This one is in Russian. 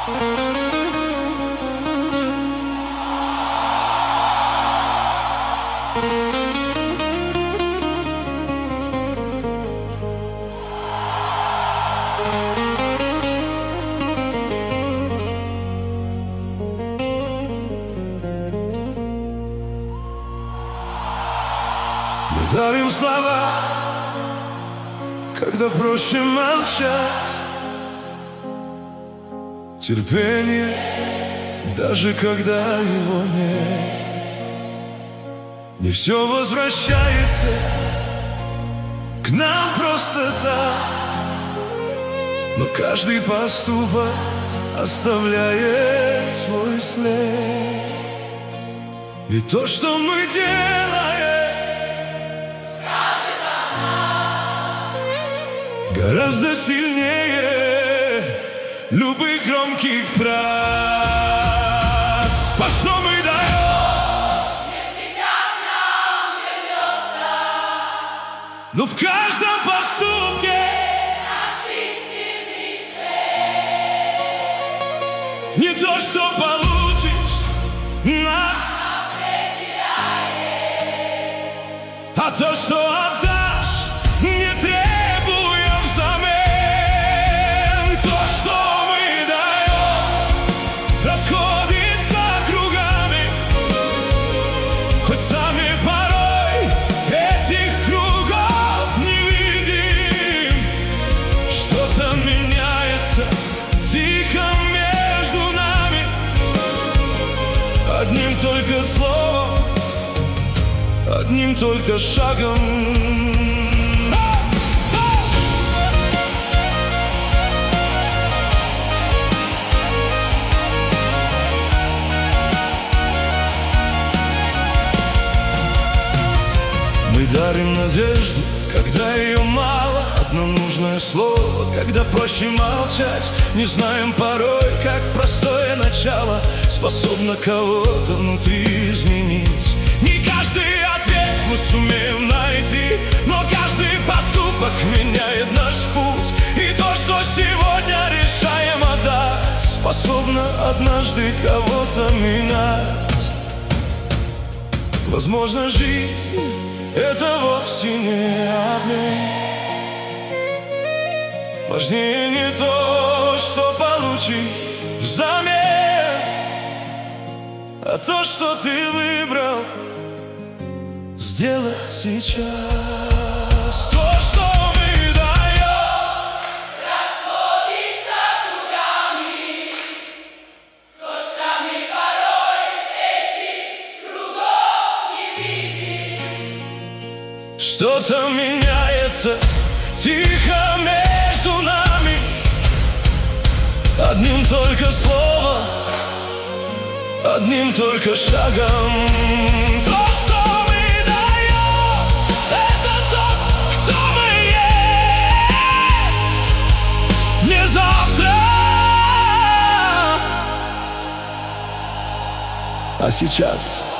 Мы дарим слова, когда проще молчать, терпение, даже когда его нет. Не все возвращается к нам просто так, но каждый поступок оставляет свой след. Ведь то, что мы делаем, гораздо сильнее любых громких фраз. По что мы даем, не всегда к нам вернется, но в каждом поступке наш истинный свет. не то, что получишь, нас определяет. а то, что отдашь, не требуя взамен. То, что мы даем, расходится кругами, хоть сами порой этих кругов не видим. Что-то меняется тихо между нами, одним только словом, одним только шагом. Мы дарим надежду, когда ее мало, одно нужное слово, когда проще молчать. Не знаем порой, как простое начало способно кого-то внутри изменить. Не каждый ответ мы сумеем найти, но каждый поступок меняет наш путь. И то, что сегодня решаем отдать, способно однажды кого-то менять. Возможно, жизнь — это вовсе не обмен. Важнее не то, что получишь взамен, а то, что ты выбрал сделать сейчас. То, что мы даем, Расходится кругами, хоть сами порой этих кругов не видим. что-то меняется тихо между нами, одним только словом, одним только шагом. То, что мы даем, это то, кто мы есть. Не завтра, а сейчас.